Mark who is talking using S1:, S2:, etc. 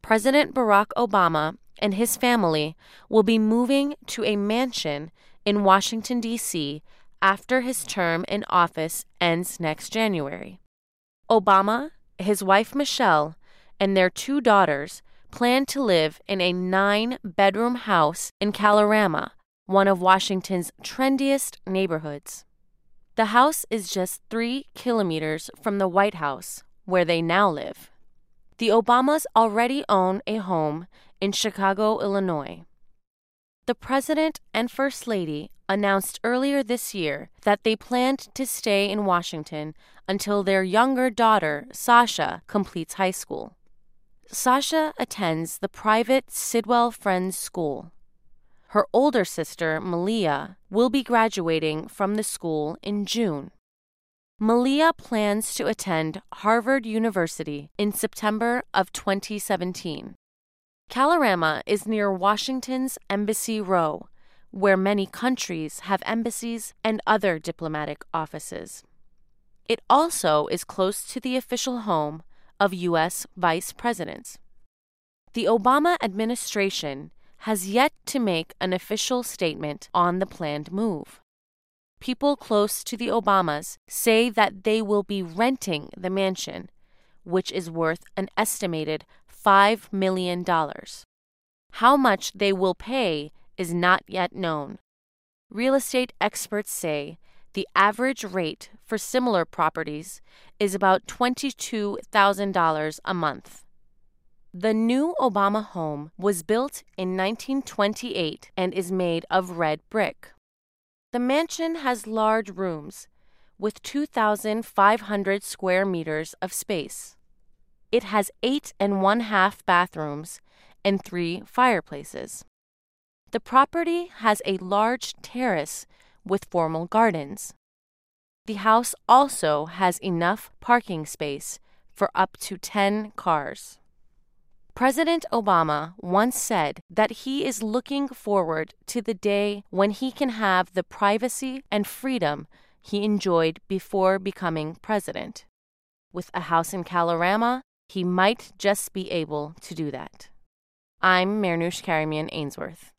S1: President Barack Obama and his family will be moving to a mansion in Washington, D.C. after his term in office ends next January. Obama, his wife Michelle, and their 2 daughters plan to live in a 9-bedroom house in Kalorama, one of Washington's trendiest neighborhoods. The house is just 3 kilometers from the White House, where they now live. The Obamas already own a home in Chicago, Illinois. The President and First Lady announced earlier this year that they planned to stay in Washington until their younger daughter, Sasha, completes high school. Sasha attends the private Sidwell Friends School. Her older sister, Malia, will be graduating from the school in June. Malia plans to attend Harvard University in September of 2017. Kalorama is near Washington's Embassy Row, where many countries have embassies and other diplomatic offices. It also is close to the official home of U.S. vice presidents. The Obama administration has yet to make an official statement on the planned move. People close to the Obamas say that they will be renting the mansion, which is worth an estimated $5 million. How much they will pay is not yet known. Real estate experts say the average rate for similar properties is about $22,000 a month. The new Obama home was built in 1928 and is made of red brick. The mansion has large rooms with 2,500 square meters of space. It has 8.5 bathrooms and 3 fireplaces. The property has a large terrace with formal gardens. The house also has enough parking space for up to 10 cars. President Obama once said that he is looking forward to the day when he can have the privacy and freedom he enjoyed before becoming president. With a house in Kalorama, he might just be able to do that. I'm Marnoosh Karamian Ainsworth.